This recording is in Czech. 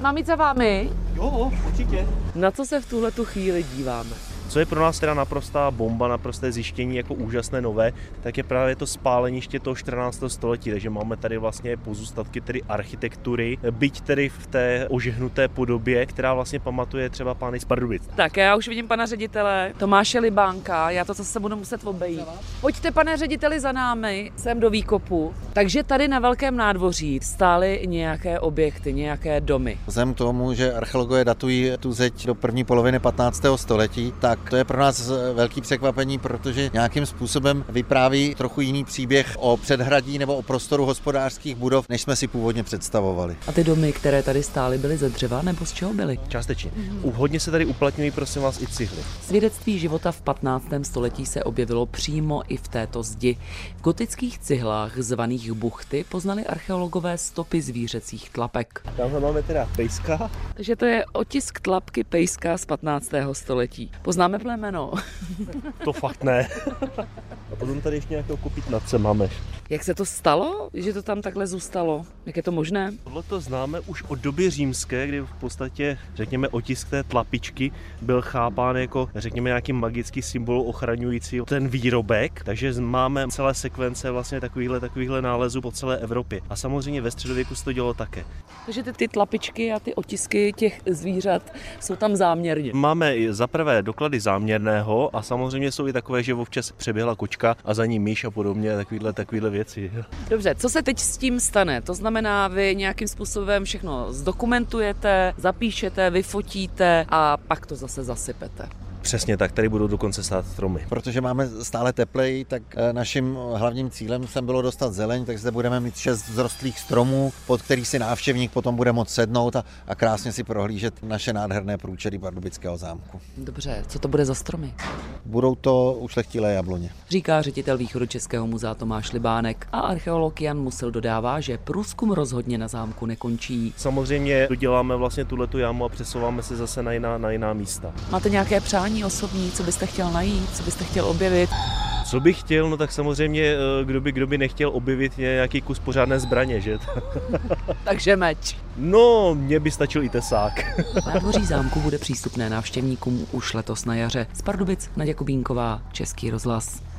Mám jít za vámi? Jo, určitě. Na co se v tuhletu chvíli díváme? Co je pro nás teda naprostá bomba, naprosté zjištění jako úžasné nové, tak je právě to spáleniště toho 14. století, takže máme tady vlastně pozůstatky tedy architektury, byť tedy v té ožehnuté podobě, která vlastně pamatuje třeba pány z Pardubic. Tak já už vidím pana ředitele Tomáše Libánka, já to zase budu muset obejít. Pojďte, pane řediteli, za námi, sem do výkopu. Takže tady na Velkém nádvoří stály nějaké objekty, nějaké domy. Vzhledem k tomu, že archeologové datují tu zeď do první poloviny 15. století, tak to je pro nás velký překvapení, protože nějakým způsobem vypráví trochu jiný příběh o předhradí nebo o prostoru hospodářských budov, než jsme si původně představovali. A ty domy, které tady stály, byly ze dřeva nebo z čeho byly? Částečně. Hodně se tady uplatňují, prosím vás, i cihly. Svědectví života v 15. století se objevilo přímo i v této zdi. V gotických cihlách zvaných buchty poznali archeologové stopy zvířecích tlapek. Tamhle máme teda pejska. Takže to je otisk tlapky pejska z 15. století. Poznáme plemeno. To fakt ne. A potom tady ještě nějakého kopítnace máme. Jak se to stalo, že to tam takhle zůstalo? Jak je to možné? Tohle to známe už od doby římské, kdy v podstatě, řekněme, otisk té tlapičky byl chápán jako, řekněme, nějaký magický symbol ochraňující ten výrobek. Takže máme celé sekvence vlastně takovýchhle nálezů po celé Evropě. A samozřejmě ve středověku se to dělo také. Takže ty tlapičky a ty otisky těch zvířat jsou tam záměrně. Máme za prvé doklady záměrného a samozřejmě jsou i takové, že občas přeběhla kočka a za ní myš a podobně, takovýhle věci. Dobře, co se teď s tím stane? To znamená, vy nějakým způsobem všechno zdokumentujete, zapíšete, vyfotíte a pak to zase zasypete. Přesně tak, tady budou dokonce stát stromy. Protože máme stále teplej, tak naším hlavním cílem sem bylo dostat zeleň, takže zde budeme mít 6 vzrostlých stromů, pod který si návštěvník potom bude moct sednout a krásně si prohlížet naše nádherné průčelí Pardubického zámku. Dobře, co to bude za stromy? Budou to ušlechtilé jabloně. Říká ředitel Východočeského muzea Tomáš Libánek a archeolog Jan Musil dodává, že průzkum rozhodně na zámku nekončí. Samozřejmě doděláme vlastně tuhletu jámu a přesouváme se zase na jiná místa. Máte nějaké přání osobní, co byste chtěl najít, co byste chtěl objevit? Co bych chtěl, no tak samozřejmě, kdo by nechtěl objevit nějaký kus pořádné zbraně, že? Takže meč. No, mně by stačil i tesák. Nádvoří zámku bude přístupné návštěvníkům už letos na jaře. Z Pardubic Naděja Kubínková, Český rozhlas.